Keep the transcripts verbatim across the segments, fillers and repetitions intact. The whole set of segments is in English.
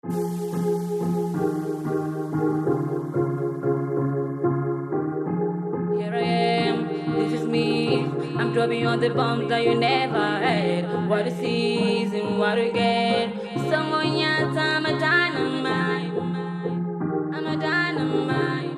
Here I am, this is me. I'm dropping on the bombs that you never had. What a season, what a get. Someone else, I'm a dynamite. I'm a dynamite.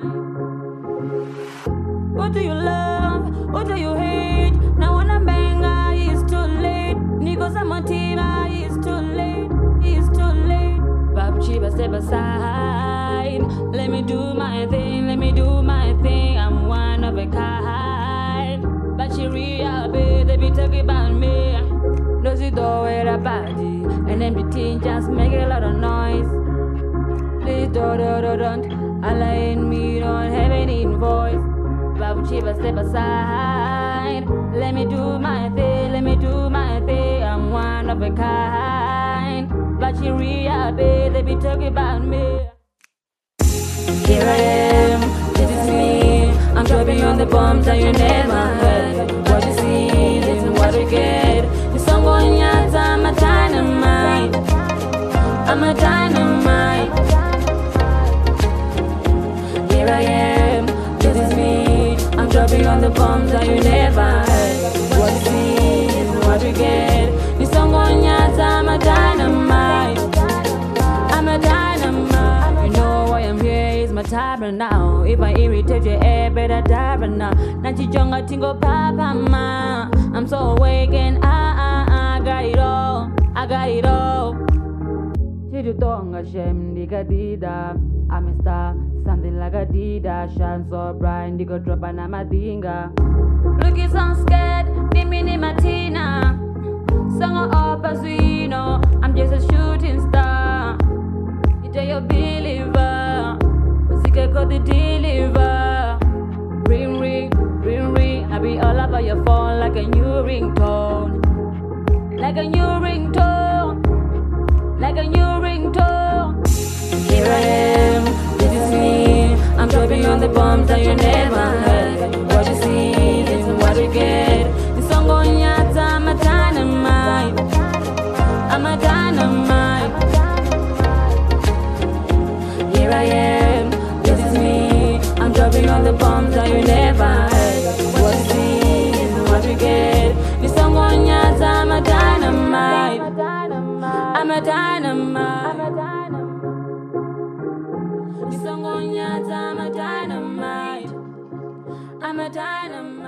What do you love? What do you hate? Now when I'm banga, it's too late. Niggas, I'm a team, it's too late. It's too late. Bab Chiba, step aside. Let me do my thing, let me do my thing. I'm one of a kind. But she real bad, they be talking about me. Does it do it a body? And then the teen just make a lot of noise. Please don't, don't, don't, don't. Allah in me don't have any voice. Babu Chiba, step aside. Let me do my thing, let me do my thing. I'm one of a kind. But she real bad, they be talking about me. Here I am, this is me. I'm dropping on the bombs that you never heard. What you see isn't what you get. The song going out, I'm a dynamite. I'm a dynamite. Here I am, this is me. I'm dropping on the bombs that you never heard. What you see isn't what you get. The song going out, I'm a dynamite. I'm a dynamite. You know why I'm here, it's my time right now. If I irritate your air, better die right now. Nachijonga tingo papa ma. I'm so awake and I, I, I got it all. I got it all. Chijutonga shem digadida. I'm a star, something like a dida. Shine so bright, digo drop an amadinga. Looking so scared, nimini matina. Song up as we know, I'm just a shooting star. You tell your believer, music got the deliver. Ring, ring, ring, ring. I be all over your phone like a new ringtone. Like a new ringtone. Like a new ringtone. Here I am, this is me. I'm dropping on the bombs that you never heard. What you see isn't what you get. The song going out, I'm a dynamite. I'm a dynamite. Here I am, this is me. I'm dropping on the bombs that you never heard. What you see isn't what you get. The song going out, I'm a dynamite. I'm a dynamite. The song going out, I'm a dynamite. I'm a dynamite.